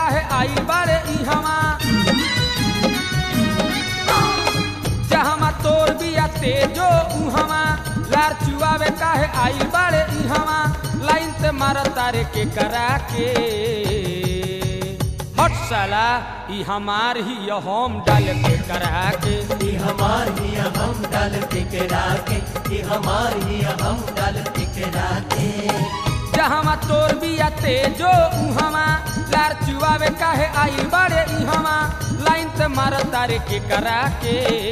काहे आई बाड़े इहवा जहमा तोर बिया तेजो उहवा लार चुआवे काहे आई बाड़े इहवा लाइन ते मारा तारे के करा के हट साला ई हमार ही हम डाल के करा के ई हमार ही हम डाल के करा के ई हमार ही हम डाल के करा के जहमा तोर बिया तेजो उहवा लार चुआवे काहे आई बाड़े इहवा लाइन ते मारा तारे के करा के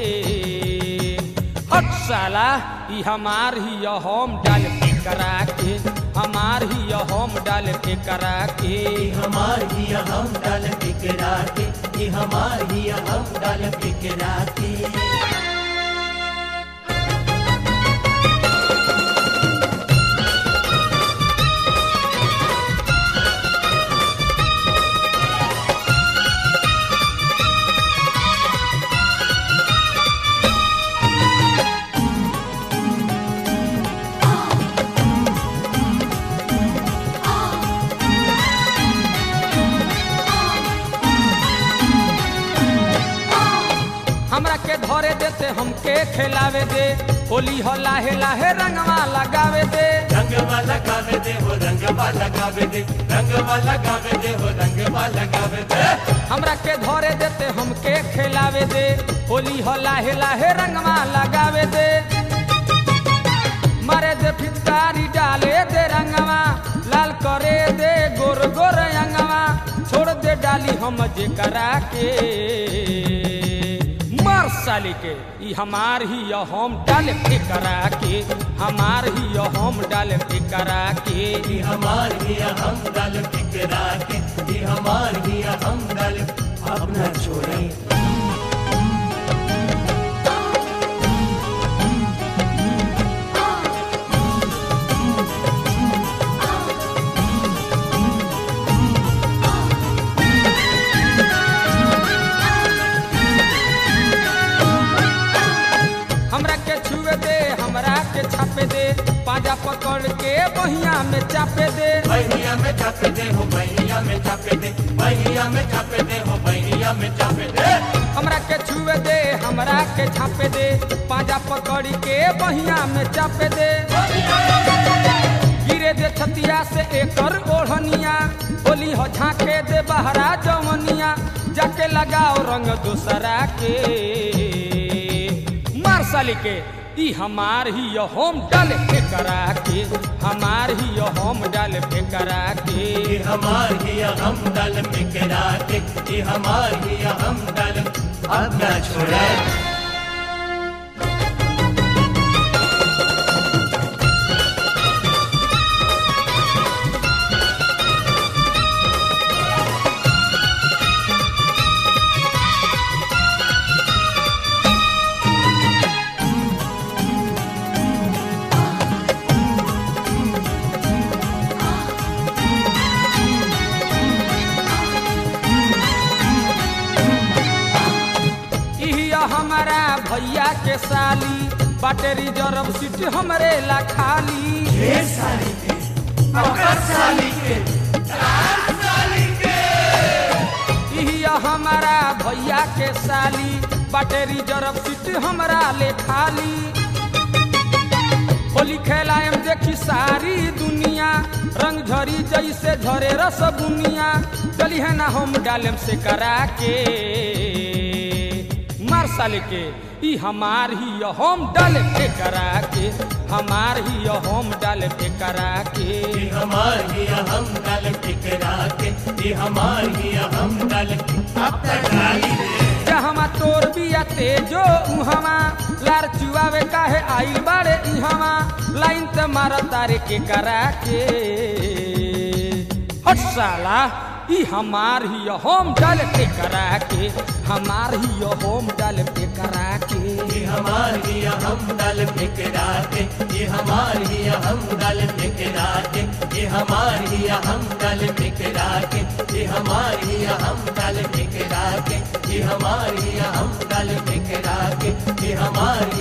हट साला ई हमार ही हम डाल के करा के हमार ही हम डाल के करा के ई हमार ही हम डाल के करा के ई हमार ही हम डाल के करा के हमरा के धरे देते हमके खिलावे दे होली हो लाहे लाहे रंगवा लगावे दे रंगवा लगावे दे हो रंगवा लगावे दे रंगवा लगावे दे हो रंगवा लगावे दे हमरा के धरे देते हमके खिलावे दे होली हो लाहे लाहे रंगवा लगावे दे मारे दे फिचकारी डाले दे रंगवा लाल करे दे गोर गोर रंगवा छोड़ दे डाली हम जे करा के मार साली के ई हमार ही हम डाल के करा के हमार ही हम डाल के करा के ई हमार ही हम डाल के करा के ई हमार ही हम डाल अपना छोड़े हमरा के छुए दे हमरा के छापे दे पाजा पकड़ के बहिया में चापे दे बहिया में चापे दे हो बहिया में चापे दे बहिया में चापे दे हो बहिया में चापे दे हमरा के छुए दे हमरा के छापे दे पाजा पकड़ के बहिया में चापे दे गिरे दे छतिया से एकर ओढ़निया होली हो झांके दे बहरा जवनिया जाके लगाओ रंग दूसरा के मार साली के ई हमार ही हम डाल के करा के हमार ही हम डाल के करा के ई हमार ही हम डाल के करा के ई हमार ही हम डाल अपना छोड़े हमारा भैया के साली बाटे रिजर्व सीट हमरे ला खाली साली के साली के साली के इहिया हमारा भैया के साली बाटे रिजर्व सीट हमरा ले खाली होली खेलायम देखी सारी दुनिया रंग झरी जैसे झरे रस बुनिया चली है ना हम डालेम से करा के मार साले के ई हमार ही हम डाल के करा के हमार ही हम डाल के करा के ई हमार ही हम डाल के करा के ई हमार ही हम डाल के अब तक डाली जहमा तोर बिया तेजो उहमा लार चुआवे काहे आई बाड़े इहमा लाइन ते मारा तारे के करा के हट साला ई हमार ही हम डाल के करा के हमार ही हम डाल के करा के ई हमार ही हम डाल के करा के ई हमार ही हम डाल के करा के ई हमार ही हम डाल के करा के ई हमार ही हम डाल के करा के ई हमार ही हम डाल के करा के ई हमार